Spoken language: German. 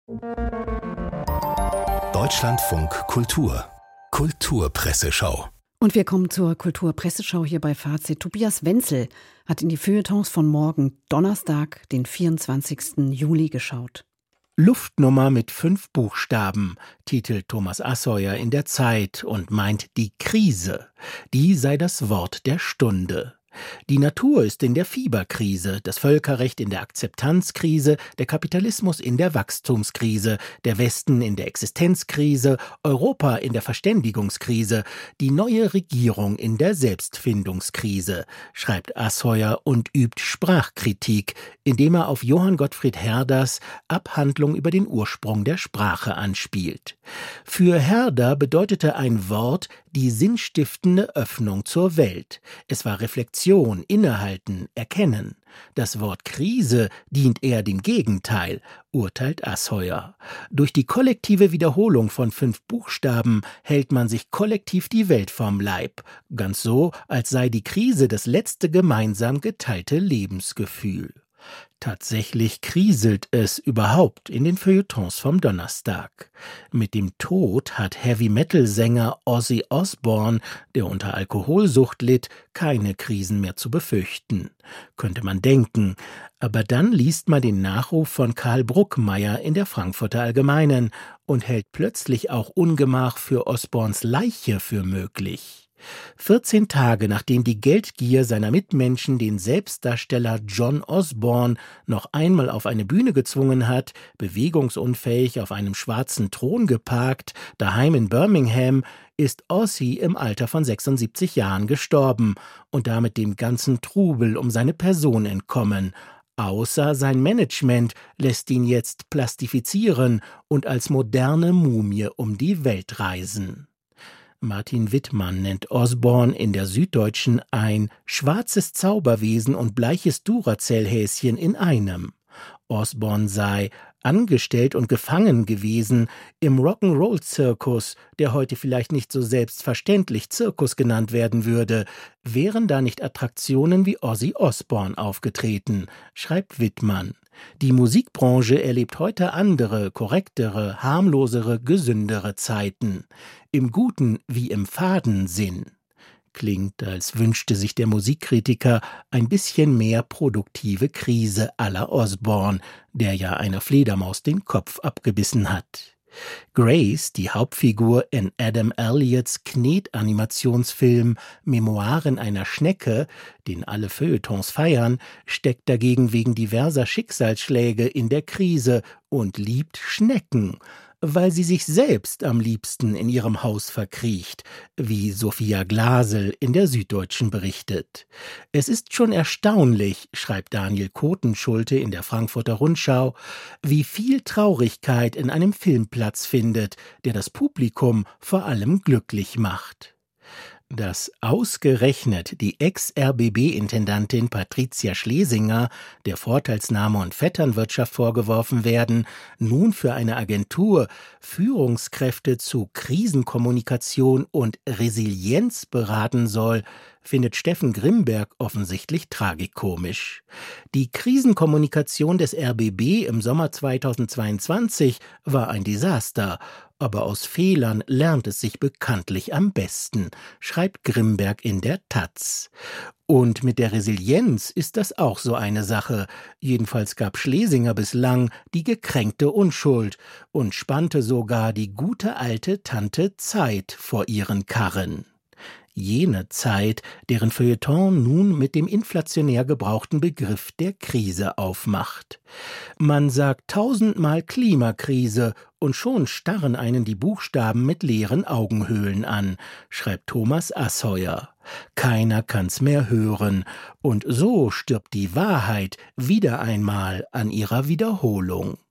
Deutschlandfunk Kultur Kulturpresseschau. Und wir kommen zur Kulturpresseschau hier bei Fazit. Tobias Wenzel hat in die Feuilletons von morgen, Donnerstag, den 24. Juli geschaut. Luftnummer mit 5 Buchstaben, titelt Thomas Assauer in der Zeit und meint die Krise. Die sei das Wort der Stunde. Die Natur ist in der Fieberkrise, das Völkerrecht in der Akzeptanzkrise, der Kapitalismus in der Wachstumskrise, der Westen in der Existenzkrise, Europa in der Verständigungskrise, die neue Regierung in der Selbstfindungskrise, schreibt Assauer und übt Sprachkritik, indem er auf Johann Gottfried Herders Abhandlung über den Ursprung der Sprache anspielt. Für Herder bedeutete ein Wort die sinnstiftende Öffnung zur Welt. Es war Reflexion, Innehalten, Erkennen. Das Wort Krise dient eher dem Gegenteil, urteilt Assauer. Durch die kollektive Wiederholung von 5 Buchstaben hält man sich kollektiv die Welt vom Leib. Ganz so, als sei die Krise das letzte gemeinsam geteilte Lebensgefühl. Tatsächlich kriselt es überhaupt in den Feuilletons vom Donnerstag. Mit dem Tod hat Heavy-Metal-Sänger Ozzy Osbourne, der unter Alkoholsucht litt, keine Krisen mehr zu befürchten. Könnte man denken. Aber dann liest man den Nachruf von Karl Bruckmeier in der Frankfurter Allgemeinen und hält plötzlich auch Ungemach für Osbournes Leiche für möglich. 14 Tage nachdem die Geldgier seiner Mitmenschen den Selbstdarsteller John Osborne noch einmal auf eine Bühne gezwungen hat, bewegungsunfähig auf einem schwarzen Thron geparkt, daheim in Birmingham, ist Ozzy im Alter von 76 Jahren gestorben und damit dem ganzen Trubel um seine Person entkommen. Außer sein Management lässt ihn jetzt plastifizieren und als moderne Mumie um die Welt reisen. Martin Wittmann nennt Osbourne in der Süddeutschen ein schwarzes Zauberwesen und bleiches Duracell-Häschen in einem. Osbourne sei angestellt und gefangen gewesen im Rock'n'Roll-Zirkus, der heute vielleicht nicht so selbstverständlich Zirkus genannt werden würde, wären da nicht Attraktionen wie Ozzy Osbourne aufgetreten, schreibt Wittmann. Die Musikbranche erlebt heute andere, korrektere, harmlosere, gesündere Zeiten. Im guten wie im faden Sinn. Klingt, als wünschte sich der Musikkritiker ein bisschen mehr produktive Krise à la Osbourne, der ja einer Fledermaus den Kopf abgebissen hat. Grace, die Hauptfigur in Adam Elliots Knet-Animationsfilm Memoiren einer Schnecke, den alle Feuilletons feiern, steckt dagegen wegen diverser Schicksalsschläge in der Krise und liebt Schnecken, weil sie sich selbst am liebsten in ihrem Haus verkriecht, wie Sophia Glasel in der Süddeutschen berichtet. Es ist schon erstaunlich, schreibt Daniel Kotenschulte in der Frankfurter Rundschau, wie viel Traurigkeit in einem Film Platz findet, der das Publikum vor allem glücklich macht. Dass ausgerechnet die Ex-RBB-Intendantin Patricia Schlesinger der Vorteilsnahme und Vetternwirtschaft vorgeworfen werden, nun für eine Agentur Führungskräfte zu Krisenkommunikation und Resilienz beraten soll, findet Steffen Grimberg offensichtlich tragikomisch. Die Krisenkommunikation des RBB im Sommer 2022 war ein Desaster, aber aus Fehlern lernt es sich bekanntlich am besten, schreibt Grimberg in der taz. Und mit der Resilienz ist das auch so eine Sache. Jedenfalls gab Schlesinger bislang die gekränkte Unschuld und spannte sogar die gute alte Tante Zeit vor ihren Karren. Jene Zeit, deren Feuilleton nun mit dem inflationär gebrauchten Begriff der Krise aufmacht. Man sagt 1000-mal Klimakrise und schon starren einen die Buchstaben mit leeren Augenhöhlen an, schreibt Thomas Assauer. Keiner kann's mehr hören und so stirbt die Wahrheit wieder einmal an ihrer Wiederholung.